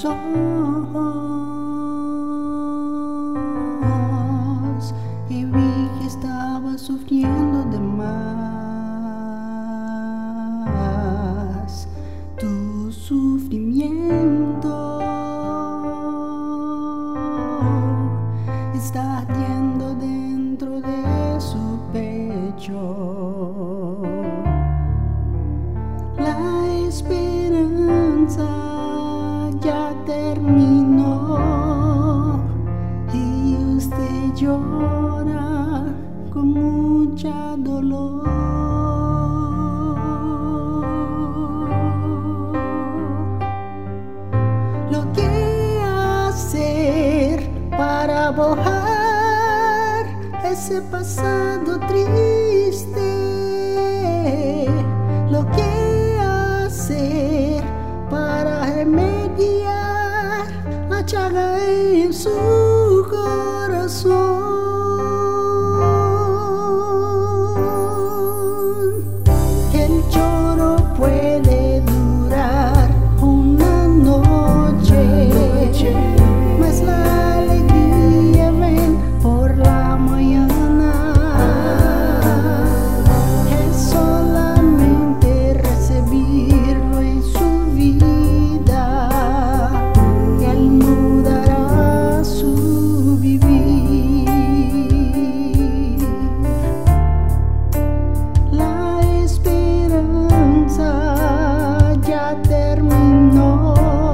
ojos y vi que estaba sufriendo de más. Tu sufrimiento está ardiendo dentro de su pecho. La esperanza ya terminó y usted llora con mucha dolor. Lo que hacer para borrar ese pasado triste, lo que hacer para remediar la llaga en su corazón. El lloro puede durar una noche, mas la alegría ven por la mañana. Es solamente recibirlo en su vida, y él mudará su vivir. La esperanza ya terminó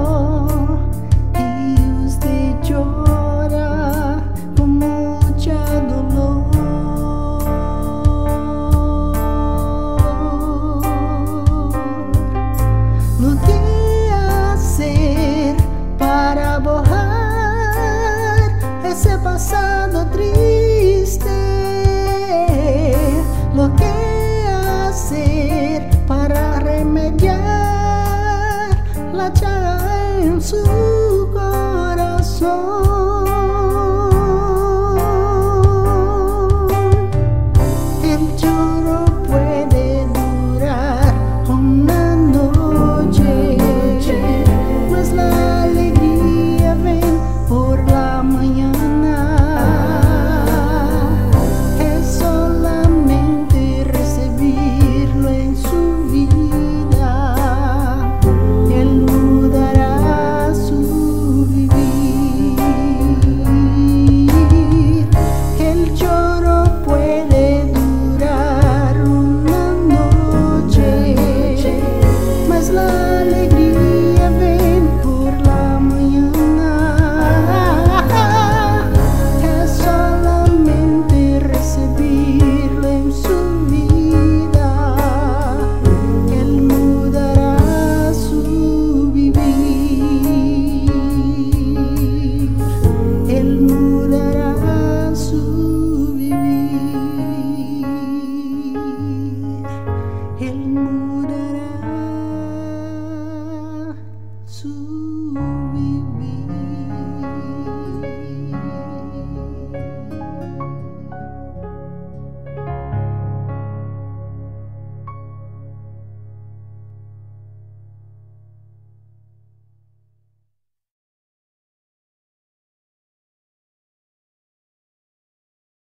y usted llora con mucha dolor. Lo que hacer para borrar ese pasado triste, lo que hacer para remediar la llaga en su corazón. El lloro puede durar una noche, mas la alegría ven por la mañana. Es solamente recibirlo en su vida, él mudará su vivir. El lloro puede durar una noche, mas la alegría ven por la mañana. Es solamente recibirlo en su vida, él mudará su vivir. Él mudará su vivir. Él mudará su